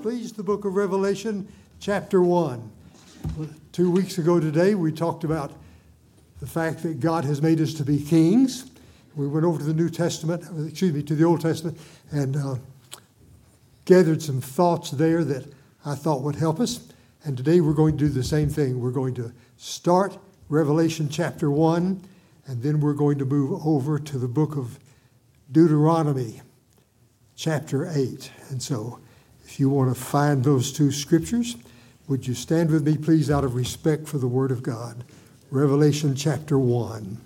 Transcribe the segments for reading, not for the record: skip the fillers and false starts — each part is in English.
please, the book of Revelation, chapter 1. 2 weeks ago today, we talked about the fact that God has made us to be kings. We went over to the to the Old Testament, and gathered some thoughts there that I thought would help us. And today we're going to do the same thing. We're going to start Revelation chapter 1, and then we're going to move over to the book of Deuteronomy, chapter 8. And so, if you want to find those two scriptures, would you stand with me, please, out of respect for the Word of God? Revelation chapter 1.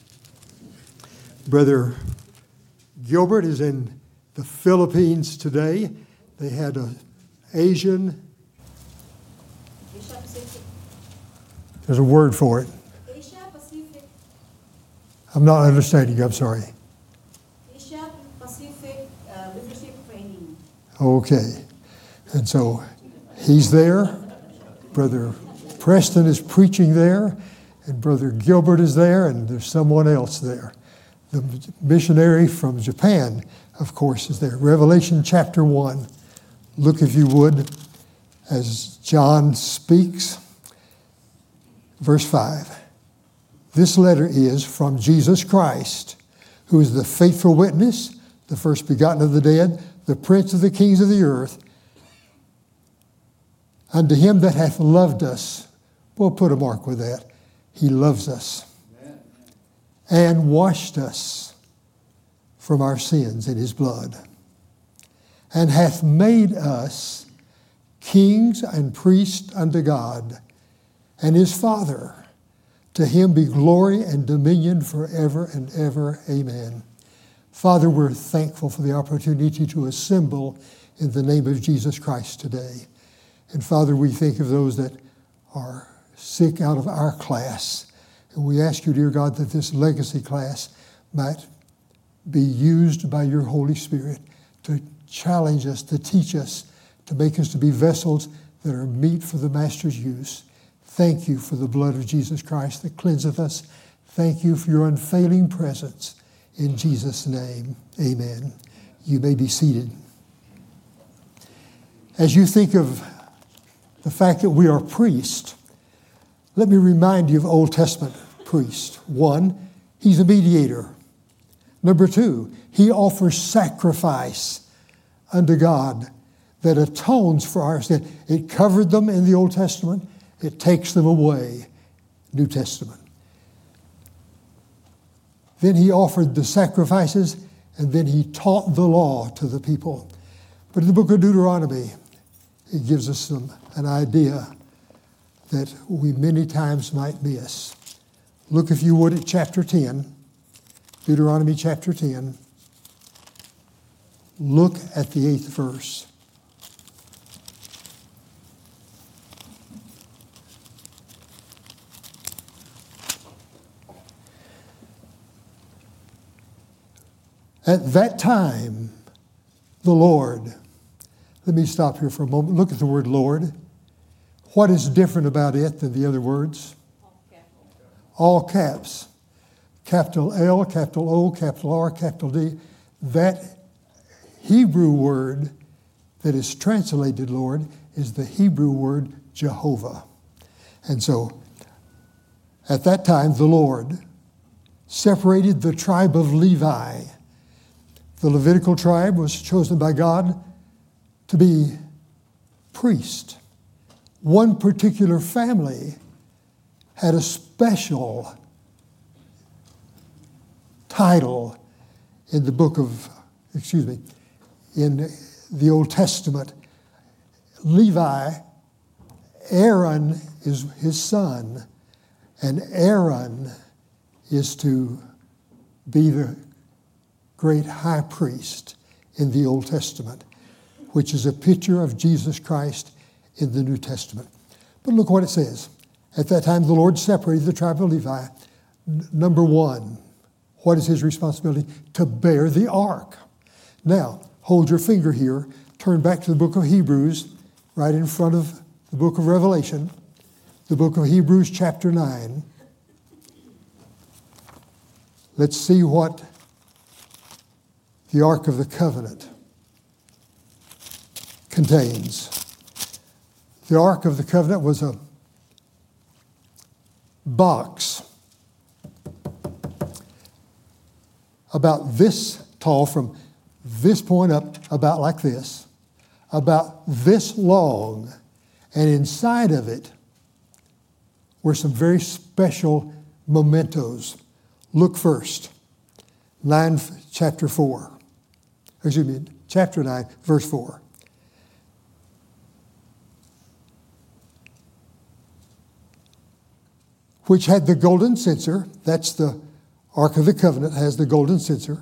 Brother Gilbert is in the Philippines today. They had an Asian. Asia Pacific. There's a word for it. Asia Pacific. I'm not understanding you, I'm sorry. Asia Pacific leadership training. Okay. And so he's there. Brother Preston is preaching there. And Brother Gilbert is there. And there's someone else there. The missionary from Japan, of course, is there. Revelation chapter 1. Look, if you would, as John speaks. Verse 5. This letter is from Jesus Christ, who is the faithful witness, the first begotten of the dead, the prince of the kings of the earth, unto him that hath loved us. We'll put a mark with that. He loves us. Amen. And washed us from our sins in his blood, and hath made us kings and priests unto God and his Father. To him be glory and dominion forever and ever. Amen. Father, we're thankful for the opportunity to assemble in the name of Jesus Christ today. And Father, we think of those that are sick out of our class. And we ask you, dear God, that this legacy class might be used by your Holy Spirit to challenge us, to teach us, to make us to be vessels that are meet for the Master's use. Thank you for the blood of Jesus Christ that cleanseth us. Thank you for your unfailing presence. In Jesus' name, amen. You may be seated. As you think of the fact that we are priests, let me remind you of Old Testament priest. 1, he's a mediator. Number 2, he offers sacrifice unto God that atones for our sin. It covered them in the Old Testament. It takes them away, New Testament. Then he offered the sacrifices, and then he taught the law to the people. But in the book of Deuteronomy, it gives us an idea that we many times might miss. Look, if you would, at chapter 10, Deuteronomy chapter 10. Look at the 8th verse. At that time, the Lord. Let me stop here for a moment. Look at the word Lord. What is different about it than the other words? All caps. Capital L, capital O, capital R, capital D. That Hebrew word that is translated Lord is the Hebrew word Jehovah. And so, at that time, the Lord separated the tribe of Levi. The Levitical tribe was chosen by God to be priest. One particular family had a special title in the in the Old Testament. Levi, Aaron is his son, and Aaron is to be the great high priest in the Old Testament, which is a picture of Jesus Christ in the New Testament. But look what it says. At that time, the Lord separated the tribe of Levi. Number 1, what is his responsibility? To bear the ark. Now, hold your finger here. Turn back to the book of Hebrews, right in front of the book of Revelation. The book of Hebrews, chapter 9. Let's see what the Ark of the Covenant contains. The Ark of the Covenant was a box about this tall, from this point up, about like this, about this long, and inside of it were some very special mementos. Look first, chapter 9, verse 4. Which had the golden censer. That's the Ark of the Covenant, has the golden censer.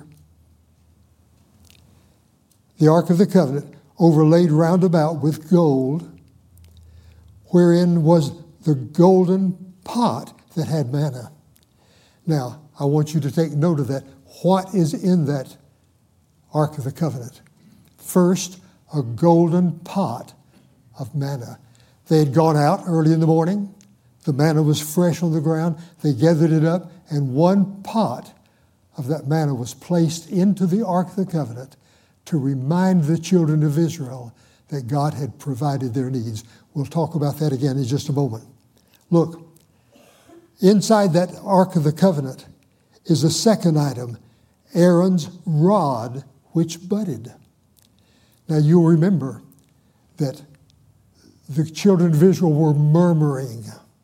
The Ark of the Covenant overlaid round about with gold, wherein was the golden pot that had manna. Now, I want you to take note of that. What is in that Ark of the Covenant? First, a golden pot of manna. They had gone out early in the morning. The manna was fresh on the ground. They gathered it up, and one pot of that manna was placed into the Ark of the Covenant to remind the children of Israel that God had provided their needs. We'll talk about that again in just a moment. Look, inside that Ark of the Covenant is a second item, Aaron's rod, which budded. Now you'll remember that the children of Israel were murmuring.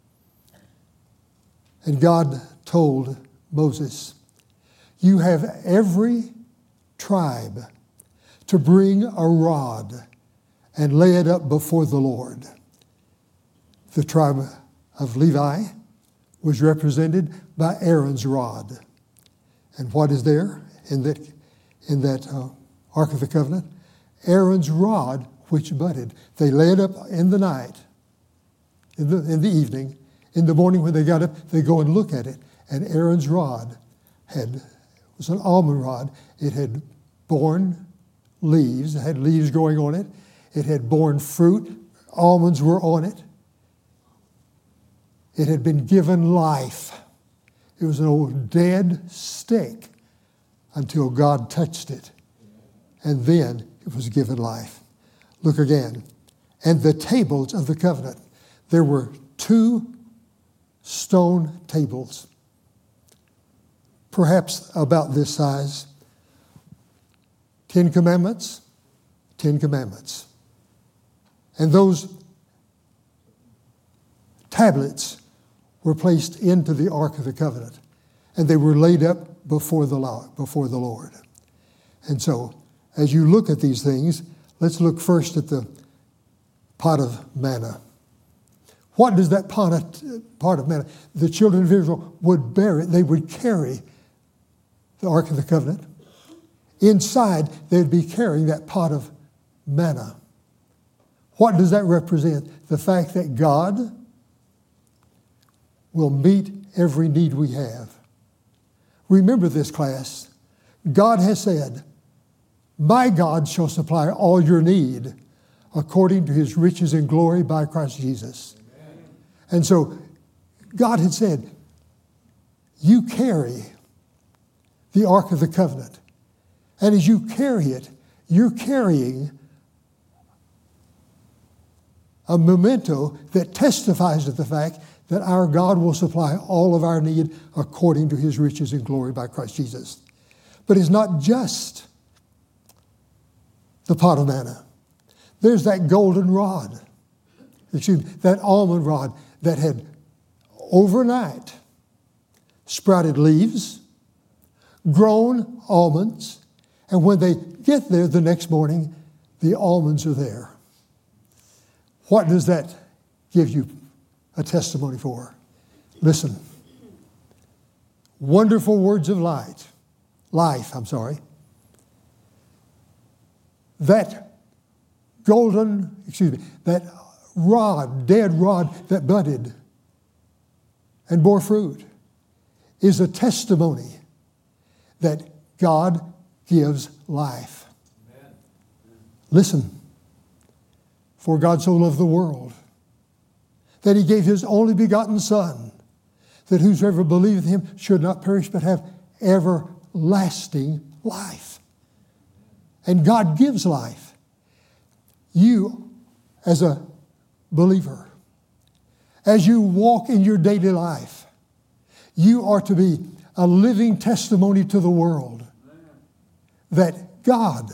And God told Moses, you have every tribe to bring a rod and lay it up before the Lord. The tribe of Levi was represented by Aaron's rod. And what is there in that Ark of the Covenant? Aaron's rod, which budded. They lay it up in the night, in the evening. In the morning when they got up, they go and look at it. And Aaron's rod was an almond rod. It had borne leaves. It had leaves growing on it. It had borne fruit. Almonds were on it. It had been given life. It was an old dead stick until God touched it. And then it was given life. Look again. And the tables of the covenant. There were 2 stone tables, perhaps about this size. 10 commandments, 10 commandments. And those tablets were placed into the Ark of the Covenant, and they were laid up before the Lord. And so, as you look at these things, let's look first at the pot of manna. What does that pot of manna? The children of Israel would bear it. They would carry the Ark of the Covenant. Inside, they'd be carrying that pot of manna. What does that represent? The fact that God will meet every need we have. Remember this, class. God has said, my God shall supply all your need according to his riches and glory by Christ Jesus. And so God had said, you carry the Ark of the Covenant. And as you carry it, you're carrying a memento that testifies to the fact that our God will supply all of our need according to his riches and glory by Christ Jesus. But it's not just the pot of manna. There's that golden rod, that almond rod that had overnight sprouted leaves, grown almonds, and when they get there the next morning, the almonds are there. What does that give you a testimony for? Listen. Wonderful words of life. That that rod, dead rod that budded and bore fruit is a testimony that God gives life. Amen. Listen. For God so loved the world that he gave his only begotten Son, that whosoever believeth him should not perish but have everlasting life. And God gives life. You, as a believer, as you walk in your daily life, you are to be a living testimony to the world that God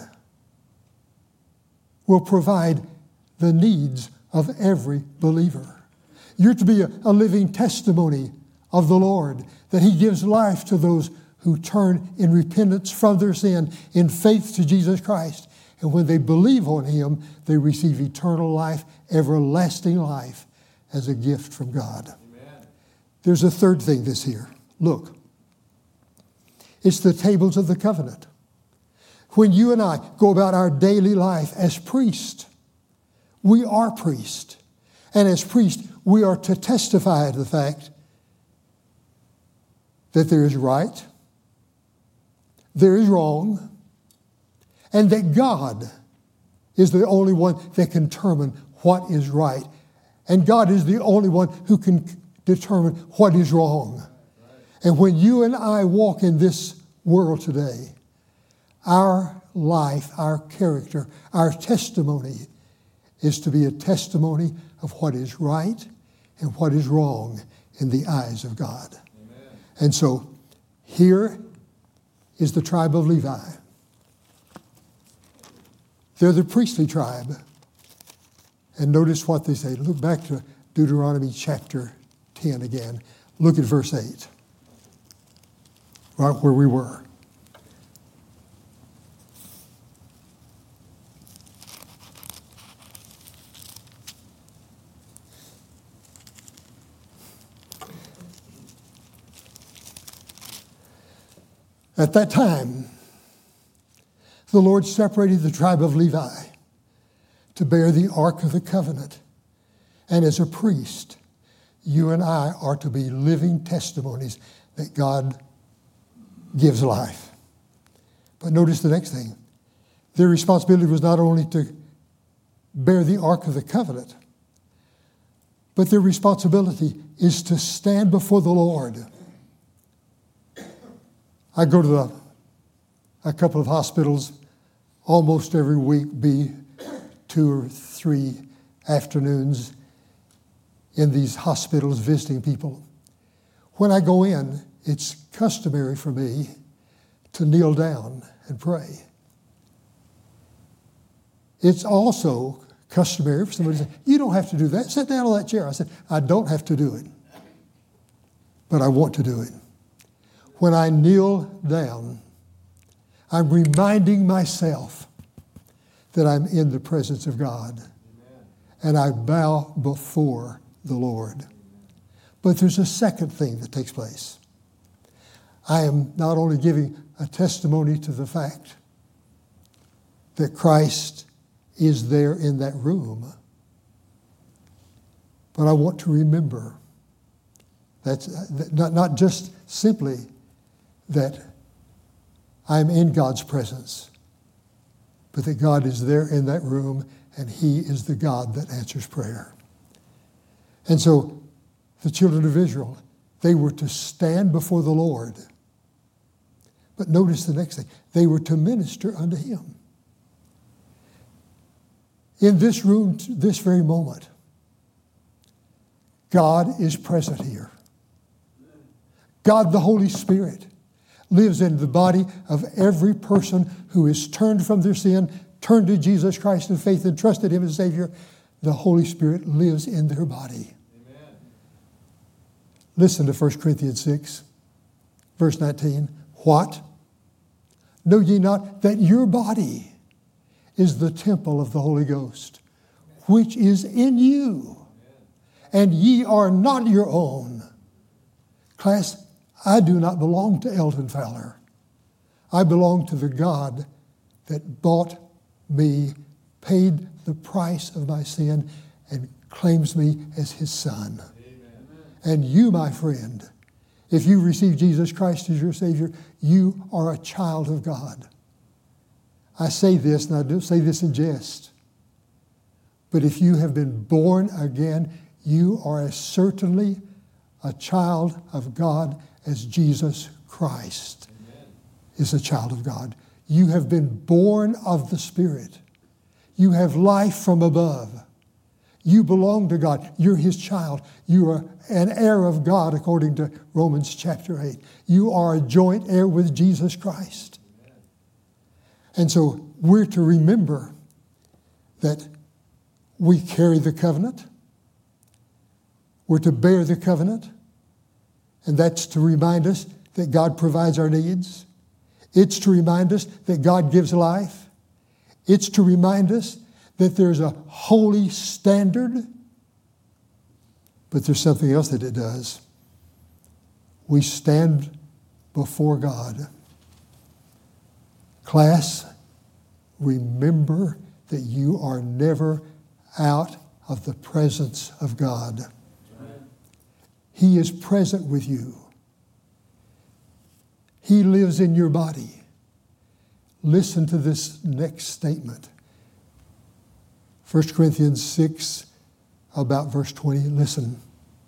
will provide the needs of every believer. You're to be a living testimony of the Lord, that He gives life to those who turn in repentance from their sin, in faith to Jesus Christ. And when they believe on Him, they receive eternal life, everlasting life, as a gift from God. Amen. There's a third thing this here. Look. It's the tables of the covenant. When you and I go about our daily life as priests, we are priests. And as priests, we are to testify to the fact that there is right, there is wrong, and that God is the only one that can determine what is right. And God is the only one who can determine what is wrong. And when you and I walk in this world today, our life, our character, our testimony is to be a testimony of what is right and what is wrong in the eyes of God. Amen. And so here is the tribe of Levi. They're the priestly tribe. And notice what they say. Look back to Deuteronomy chapter 10 again. Look at verse 8. Right where we were. At that time, the Lord separated the tribe of Levi to bear the Ark of the Covenant. And as a priest, you and I are to be living testimonies that God gives life. But notice the next thing. Their responsibility was not only to bear the Ark of the Covenant, but their responsibility is to stand before the Lord. I go to a couple of hospitals almost every week, be 2 or 3 afternoons in these hospitals visiting people. When I go in, it's customary for me to kneel down and pray. It's also customary for somebody to say, you don't have to do that. Sit down on that chair. I said, I don't have to do it, but I want to do it. When I kneel down, I'm reminding myself that I'm in the presence of God. Amen. And I bow before the Lord. But there's a second thing that takes place. I am not only giving a testimony to the fact that Christ is there in that room, but I want to remember that's not just simply that I'm in God's presence, but that God is there in that room and He is the God that answers prayer. And so the children of Israel, they were to stand before the Lord. But notice the next thing. They were to minister unto Him. In this room, this very moment, God is present here. God, the Holy Spirit, lives in the body of every person who is turned from their sin, turned to Jesus Christ in faith and trusted Him as Savior. The Holy Spirit lives in their body. Amen. Listen to 1 Corinthians 6, verse 19. What? Know ye not that your body is the temple of the Holy Ghost, which is in you, and ye are not your own? Class, I do not belong to Eldon Fowler. I belong to the God that bought me, paid the price of my sin, and claims me as His son. Amen. And you, my friend, if you receive Jesus Christ as your Savior, you are a child of God. I say this, and I don't say this in jest, but if you have been born again, you are as certainly a child of God as Jesus Christ Amen. Is a child of God. You have been born of the Spirit. You have life from above. You belong to God. You're His child. You are an heir of God according to Romans chapter 8. You are a joint heir with Jesus Christ. And so we're to remember that we carry the covenant. We're to bear the covenant. And that's to remind us that God provides our needs. It's to remind us that God gives life. It's to remind us that there's a holy standard. But there's something else that it does. We stand before God. Class, remember that you are never out of the presence of God. He is present with you. He lives in your body. Listen to this next statement. 1 Corinthians 6, about verse 20. Listen.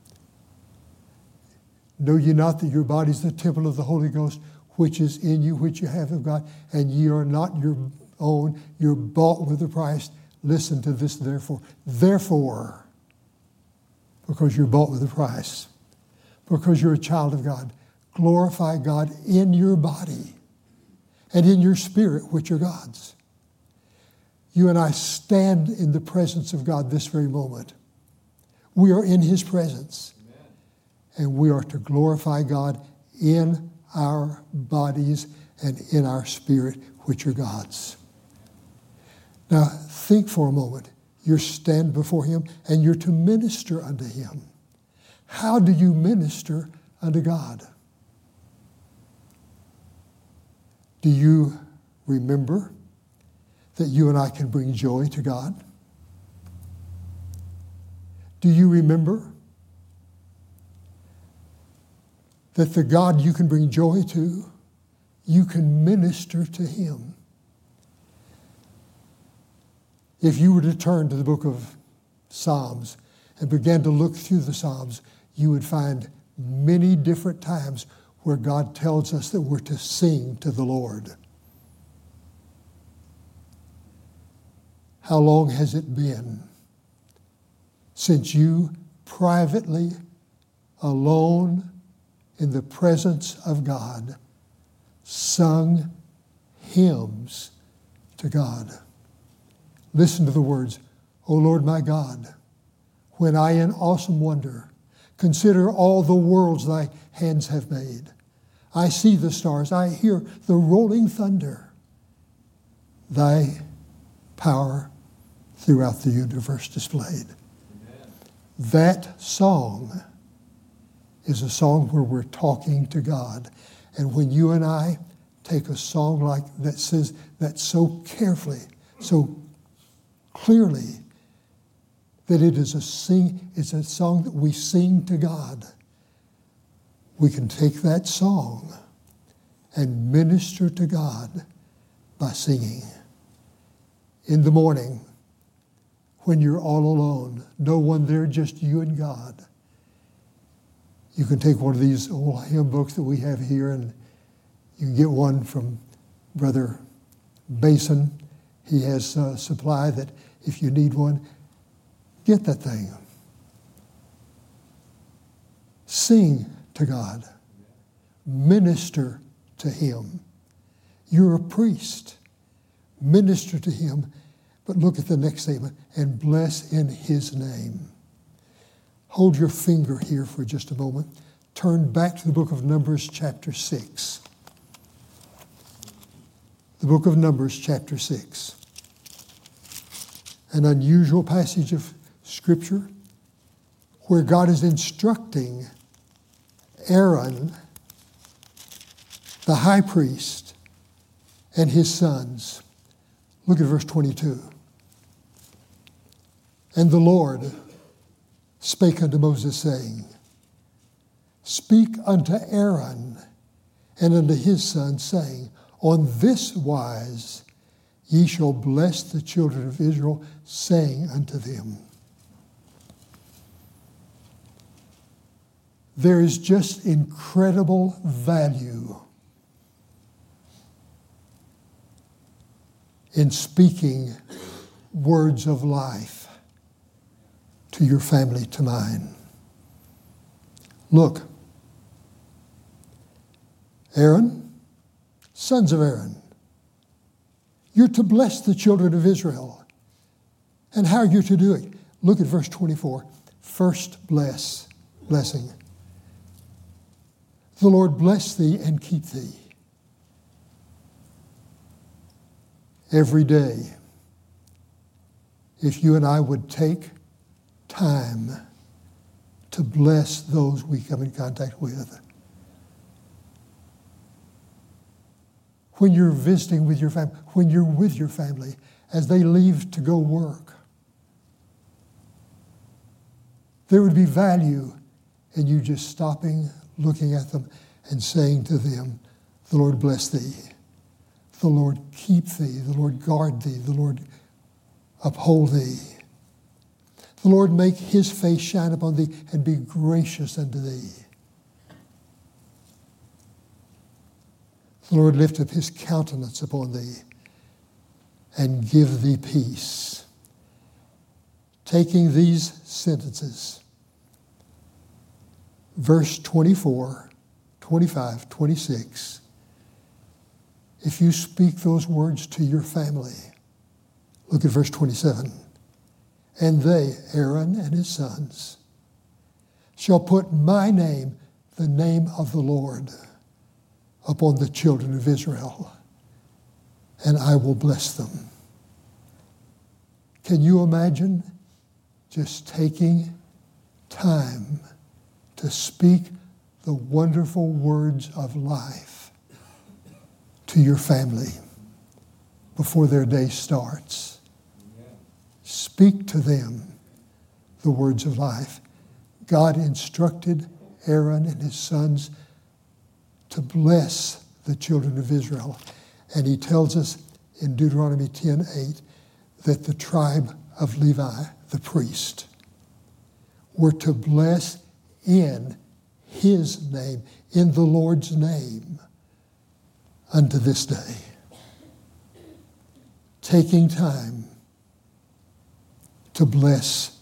Know ye not that your body is the temple of the Holy Ghost, which is in you, which you have of God, and ye are not your own, you're bought with a price. Listen to this, therefore. Therefore, because you're bought with a price, because you're a child of God, glorify God in your body and in your spirit, which are God's. You and I stand in the presence of God this very moment. We are in His presence. Amen. And we are to glorify God in our bodies and in our spirit, which are God's. Now, think for a moment. You stand before Him and you're to minister unto Him. How do you minister unto God? Do you remember that you and I can bring joy to God? Do you remember that the God you can bring joy to, you can minister to Him? If you were to turn to the book of Psalms and began to look through the Psalms, you would find many different times where God tells us that we're to sing to the Lord. How long has it been since you privately, alone, in the presence of God, sung hymns to God? Listen to the words, O Lord my God, when I in awesome wonder consider all the worlds thy hands have made. I see the stars, I hear the rolling thunder. Thy power throughout the universe displayed. Amen. That song is a song where we're talking to God. And when you and I take a song like that says that so carefully, so clearly, that it is it's a song that we sing to God. We can take that song and minister to God by singing. In the morning, when you're all alone, no one there, just you and God, you can take one of these old hymn books that we have here, and you can get one from Brother Basin. He has a supply that if you need one, get that thing. Sing to God. Minister to Him. You're a priest. Minister to Him. But look at the next statement. And bless in His name. Hold your finger here for just a moment. Turn back to the book of Numbers chapter 6. The book of Numbers chapter 6. An unusual passage of Scripture where God is instructing Aaron, the high priest, and his sons. Look at verse 22. And the Lord spake unto Moses, saying, Speak unto Aaron and unto his sons, saying, On this wise ye shall bless the children of Israel, saying unto them. There is just incredible value in speaking words of life to your family, to mine. Look, Aaron, sons of Aaron, you're to bless the children of Israel. And how are you to do it? Look at verse 24. First blessing. The Lord bless thee and keep thee. Every day, if you and I would take time to bless those we come in contact with. When you're visiting with your family, when you're with your family, as they leave to go work, there would be value in you just stopping, looking at them, and saying to them, the Lord bless thee. The Lord keep thee. The Lord guard thee. The Lord uphold thee. The Lord make his face shine upon thee and be gracious unto thee. The Lord lift up his countenance upon thee and give thee peace. Taking these sentences, verse 24, 25, 26, if you speak those words to your family, look at verse 27. And they, Aaron and his sons, shall put my name, the name of the Lord, upon the children of Israel, and I will bless them. Can you imagine just taking time to speak the wonderful words of life to your family before their day starts? Speak to them the words of life. God instructed Aaron and his sons to bless the children of Israel. And he tells us in Deuteronomy 10:8 that the tribe of Levi, the priest, were to bless in his name, in the Lord's name, unto this day. Taking time to bless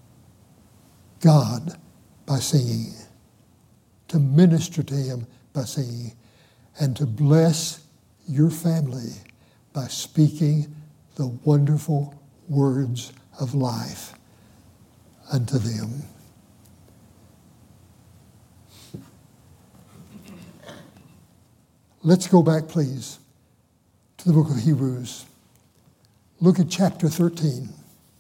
God by singing, to minister to him by singing, and to bless your family by speaking the wonderful words of life unto them. Let's go back, please, to the book of Hebrews. Look at chapter 13.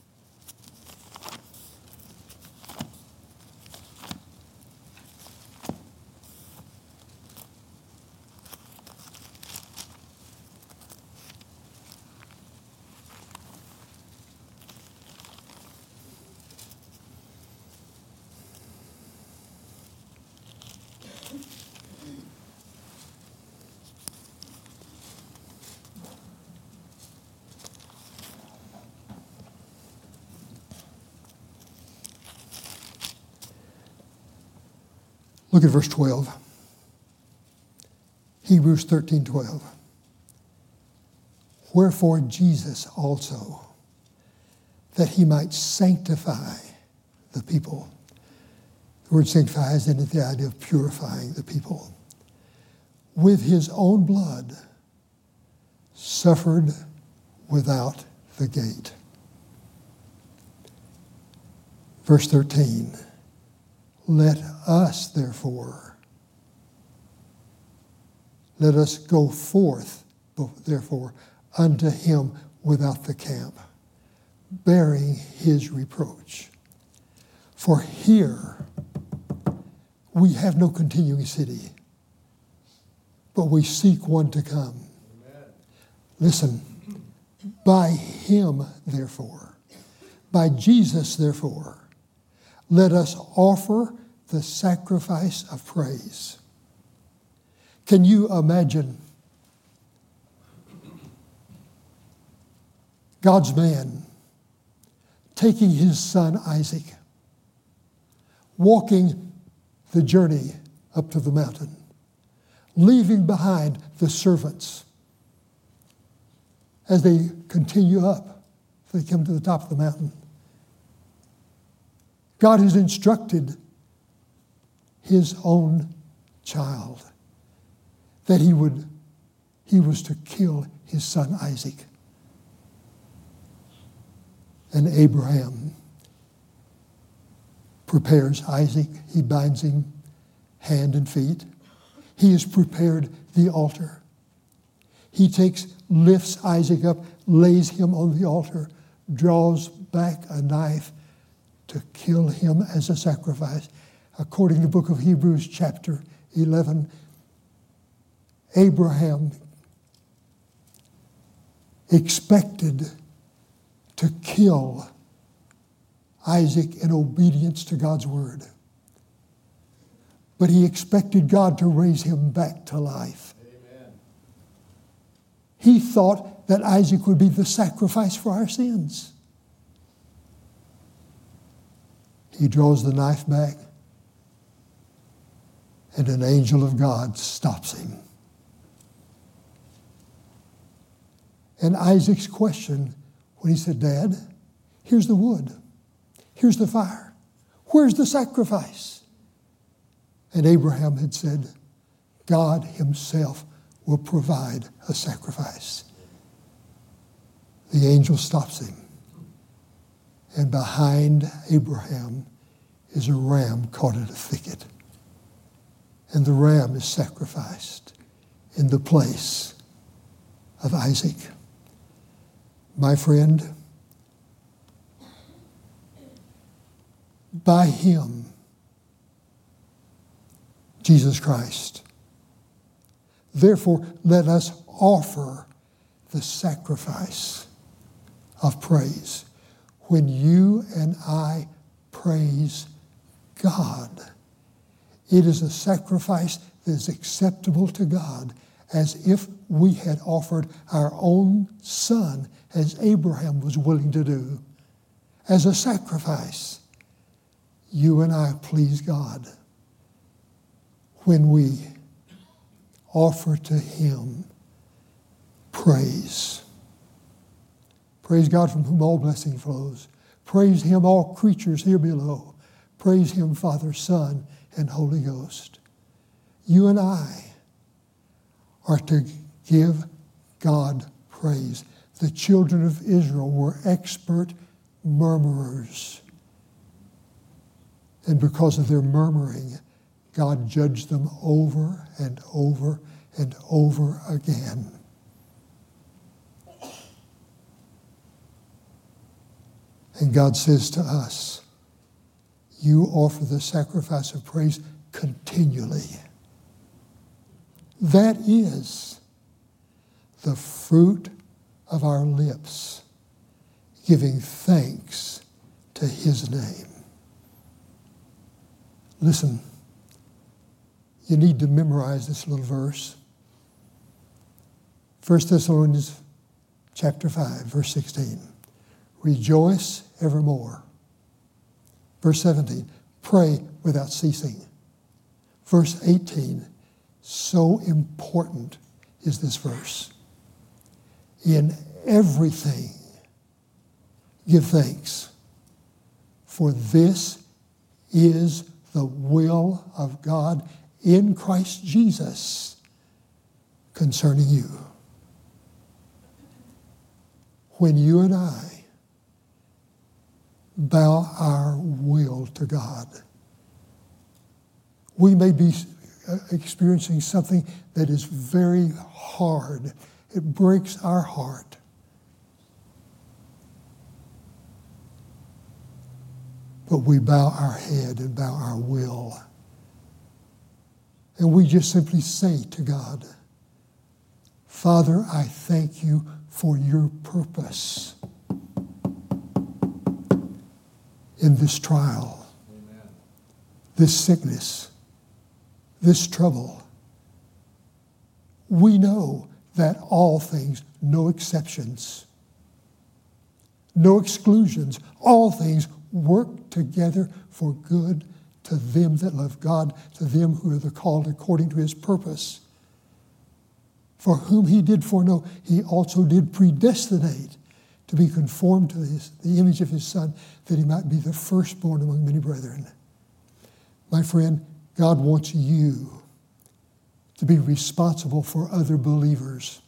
Look at verse 12. Hebrews 13:12. Wherefore Jesus also, that he might sanctify the people. The word sanctify has in it the idea of purifying the people. With his own blood suffered without the gate. Verse 13. Let us, therefore, let us go forth, therefore, unto him without the camp, bearing his reproach. For here we have no continuing city, but we seek one to come. Amen. Listen, by him, therefore, by Jesus, therefore, let us offer the sacrifice of praise. Can you imagine God's man taking his son Isaac, walking the journey up to the mountain, leaving behind the servants as they continue up They come to the top of the mountain. God has instructed his own child that he was to kill his son Isaac. And Abraham prepares Isaac. He binds him hand and feet. He has prepared the altar. He lifts Isaac up, lays him on the altar, draws back a knife to kill him as a sacrifice. According to the book of Hebrews chapter 11, Abraham expected to kill Isaac in obedience to God's word. But he expected God to raise him back to life. Amen. He thought that Isaac would be the sacrifice for our sins. He draws the knife back, and an angel of God stops him. And Isaac's question when he said, Dad, here's the wood. Here's the fire. Where's the sacrifice? And Abraham had said, God himself will provide a sacrifice. The angel stops him. And behind Abraham is a ram caught in a thicket. And the ram is sacrificed in the place of Isaac. My friend, by him, Jesus Christ, therefore let us offer the sacrifice of praise. When you and I praise God, it is a sacrifice that is acceptable to God, as if we had offered our own son, as Abraham was willing to do, as a sacrifice. You and I please God when we offer to him praise. Praise God from whom all blessing flows. Praise him, all creatures here below. Praise him, Father, Son, and Holy Ghost. You and I are to give God praise. The children of Israel were expert murmurers. And because of their murmuring, God judged them over and over and over again. And God says to us, you offer the sacrifice of praise continually. That is the fruit of our lips, giving thanks to his name. Listen, you need to memorize this little verse. 1 Thessalonians chapter 5, verse 16. Rejoice evermore. Verse 17, pray without ceasing. Verse 18, so important is this verse. In everything, give thanks, for this is the will of God in Christ Jesus concerning you. When you and I bow our will to God, we may be experiencing something that is very hard. It breaks our heart. But we bow our head and bow our will. And we just simply say to God, Father, I thank you for your purpose in this trial, amen, this sickness, this trouble. We know that all things, no exceptions, no exclusions, all things work together for good to them that love God, to them who are the called according to his purpose. For whom he did foreknow, he also did predestinate to be conformed to the image of his Son, that he might be the firstborn among many brethren. My friend, God wants you to be responsible for other believers.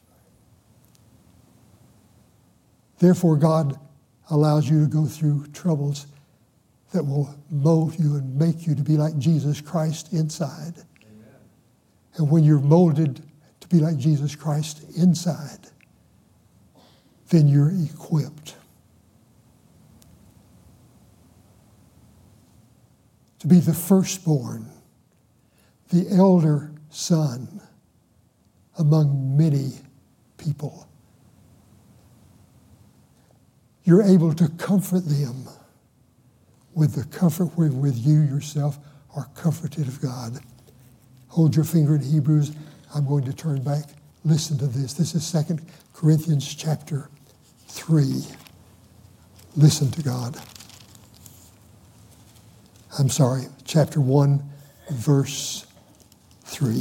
Therefore, God allows you to go through troubles that will mold you and make you to be like Jesus Christ inside. Amen. And when you're molded to be like Jesus Christ inside, then you're equipped to be the firstborn, the elder son among many people. You're able to comfort them with the comfort wherewith you yourself are comforted of God. Hold your finger in Hebrews. I'm going to turn back. Listen to this. This is 2 Corinthians chapter 3. Listen to God. I'm sorry, chapter 1, verse 3.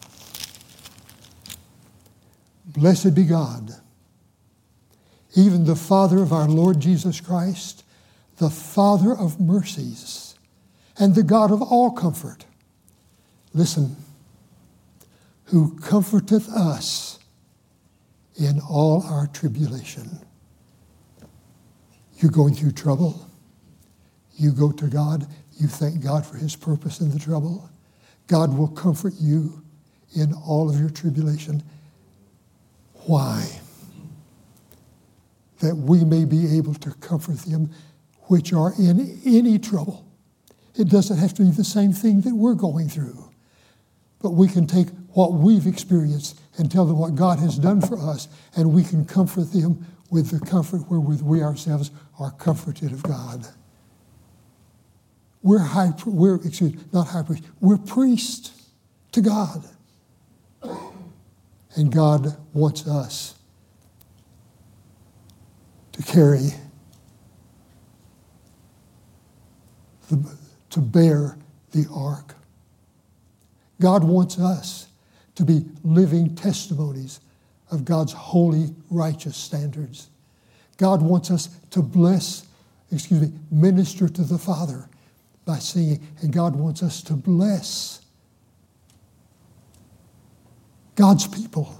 Blessed be God, even the Father of our Lord Jesus Christ, the Father of mercies, and the God of all comfort. Listen, who comforteth us in all our tribulation. You're going through trouble. You go to God. You thank God for his purpose in the trouble. God will comfort you in all of your tribulation. Why? That we may be able to comfort them which are in any trouble. It doesn't have to be the same thing that we're going through. But we can take what we've experienced and tell them what God has done for us, and we can comfort them with the comfort wherewith we ourselves are comforted of God. We're priests to God. And God wants us to carry, to bear the ark. God wants us to be living testimonies of God's holy, righteous standards. God wants us to minister to the Father by singing. And God wants us to bless God's people.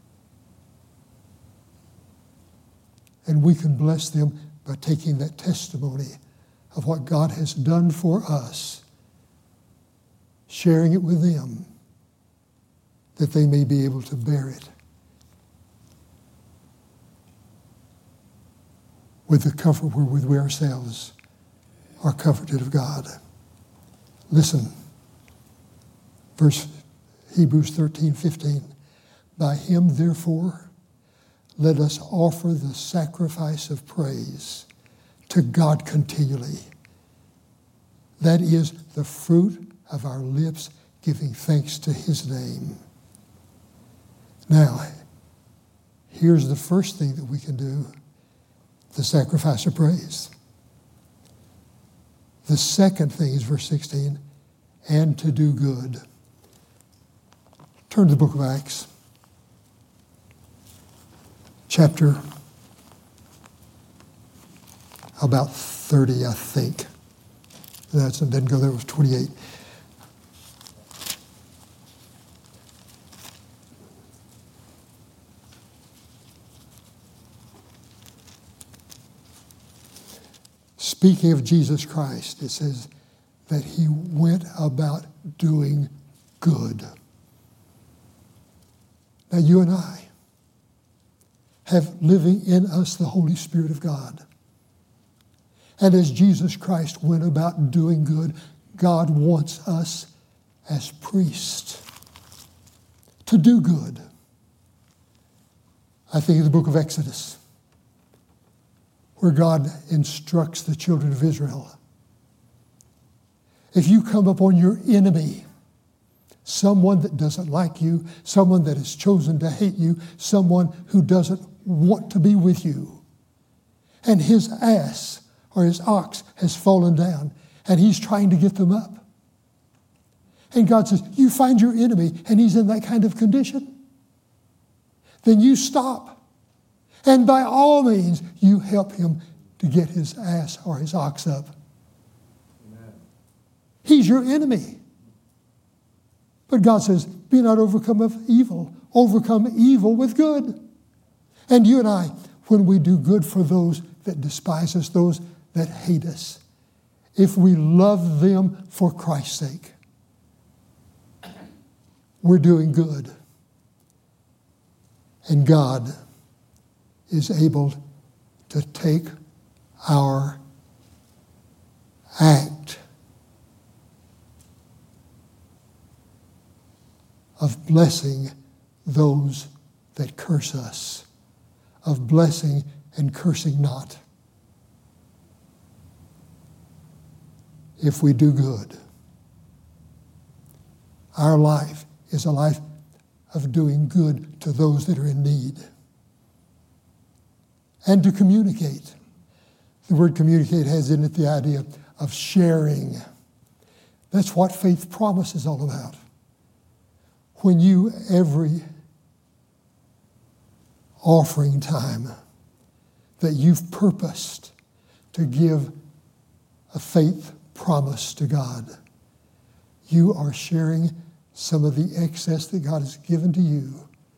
And we can bless them by taking that testimony of what God has done for us, sharing it with them, that they may be able to bear it with the comfort wherewith we ourselves are comforted of God. Listen, Hebrews 13:15. By him, therefore, let us offer the sacrifice of praise to God continually. That is the fruit of our lips, giving thanks to his name. Now, here's the first thing that we can do, the sacrifice of praise. The second thing is verse 16, and to do good. Turn to the book of Acts, chapter about 30, I think. That didn't go there, it was 28. Speaking of Jesus Christ, it says that he went about doing good. Now you and I have living in us the Holy Spirit of God. And as Jesus Christ went about doing good, God wants us as priests to do good. I think of the book of Exodus, where God instructs the children of Israel. If you come upon your enemy, someone that doesn't like you, someone that has chosen to hate you, someone who doesn't want to be with you, and his ass or his ox has fallen down, and he's trying to get them up. And God says, you find your enemy, and he's in that kind of condition. Then you stop, And by all means, you help him to get his ass or his ox up. Amen. He's your enemy. But God says, be not overcome of evil. Overcome evil with good. And you and I, when we do good for those that despise us, those that hate us, if we love them for Christ's sake, we're doing good. And God is able to take our act of blessing those that curse us, of blessing and cursing not. If we do good, our life is a life of doing good to those that are in need. And to communicate. The word communicate has in it the idea of sharing. That's what faith promise is all about. When you, every offering time that you've purposed to give a faith promise to God, you are sharing some of the excess that God has given to you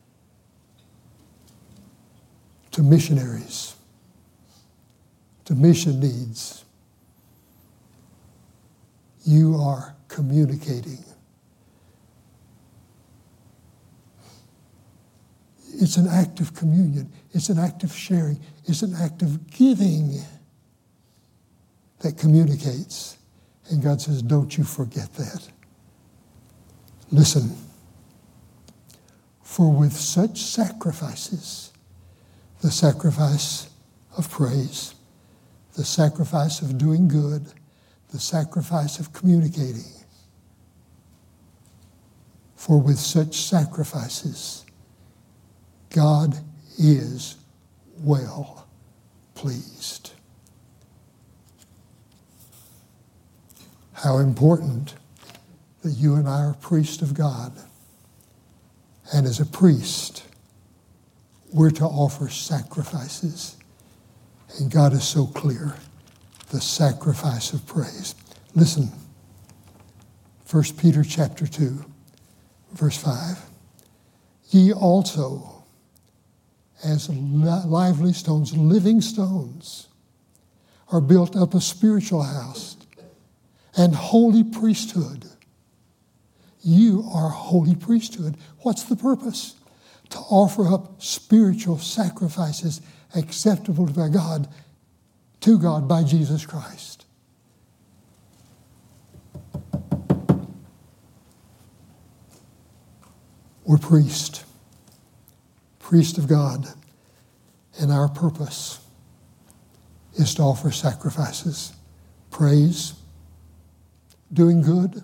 to missionaries, to mission needs. You are communicating. It's an act of communion. It's an act of sharing. It's an act of giving that communicates. And God says, don't you forget that. Listen, for with such sacrifices, the sacrifice of praise, the sacrifice of doing good, the sacrifice of communicating, for with such sacrifices, God is well pleased. How important that you and I are priests of God. And as a priest, we're to offer sacrifices. And God is so clear, the sacrifice of praise. Listen, 1 Peter chapter 2, verse 5. Ye also, as lively stones, living stones, are built up a spiritual house and holy priesthood. You are holy priesthood. What's the purpose? To offer up spiritual sacrifices acceptable to God by Jesus Christ. We're priest of God, and our purpose is to offer sacrifices, praise, doing good,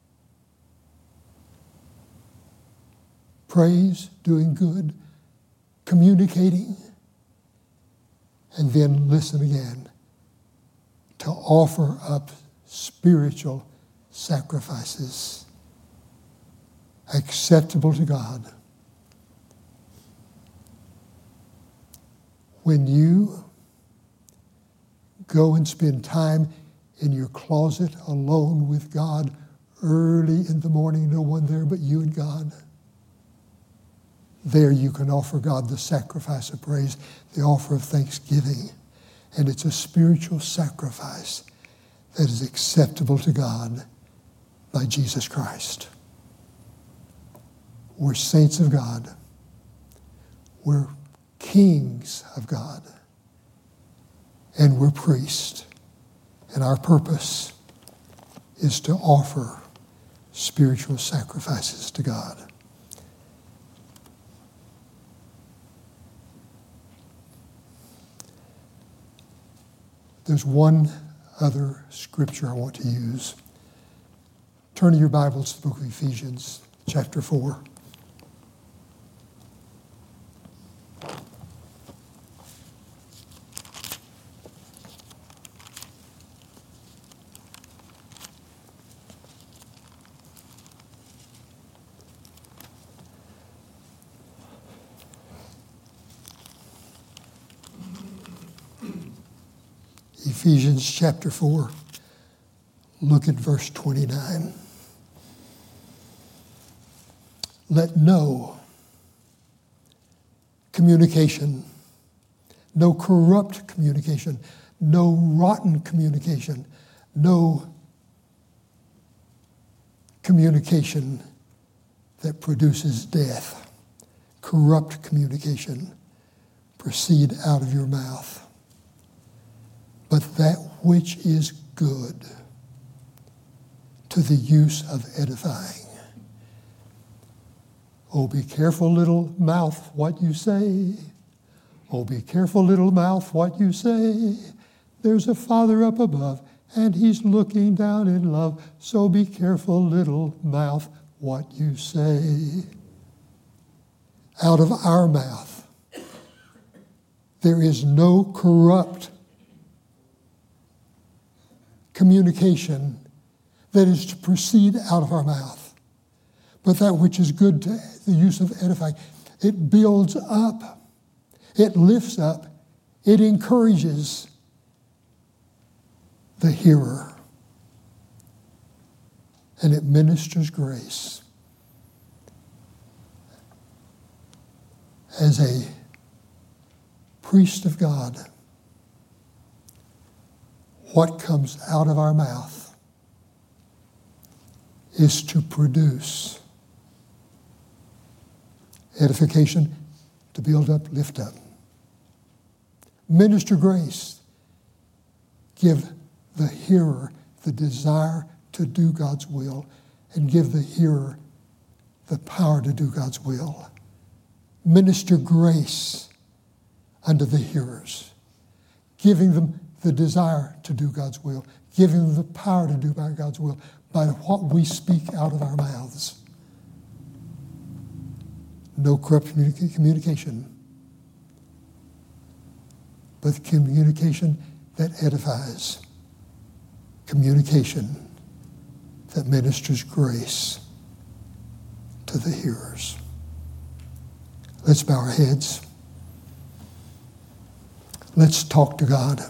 praise, doing good, communicating, and then listen again, to offer up spiritual sacrifices acceptable to God. When you go and spend time in your closet alone with God early in the morning, no one there but you and God, there you can offer God the sacrifice of praise, the offer of thanksgiving. And it's a spiritual sacrifice that is acceptable to God by Jesus Christ. We're saints of God. We're kings of God. And we're priests. And our purpose is to offer spiritual sacrifices to God. There's one other scripture I want to use. Turn to your Bibles to the book of Ephesians, chapter 4. Ephesians chapter 4. Look at verse 29. Let no communication, no corrupt communication, no rotten communication, no communication that produces death, corrupt communication, proceed out of your mouth, but that which is good to the use of edifying. Oh, be careful, little mouth, what you say. Oh, be careful, little mouth, what you say. There's a Father up above, and he's looking down in love. So be careful, little mouth, what you say. Out of our mouth, there is no corrupt communication that is to proceed out of our mouth, but that which is good to the use of edifying. It builds up, it lifts up, it encourages the hearer, and it ministers grace. As a priest of God, what comes out of our mouth is to produce edification, to build up, lift up. Minister grace. Give the hearer the desire to do God's will, and give the hearer the power to do God's will. Minister grace unto the hearers, giving them the desire to do God's will, giving them the power to do God's will by what we speak out of our mouths. No corrupt communication, but communication that edifies, communication that ministers grace to the hearers. Let's bow our heads. Let's talk to God.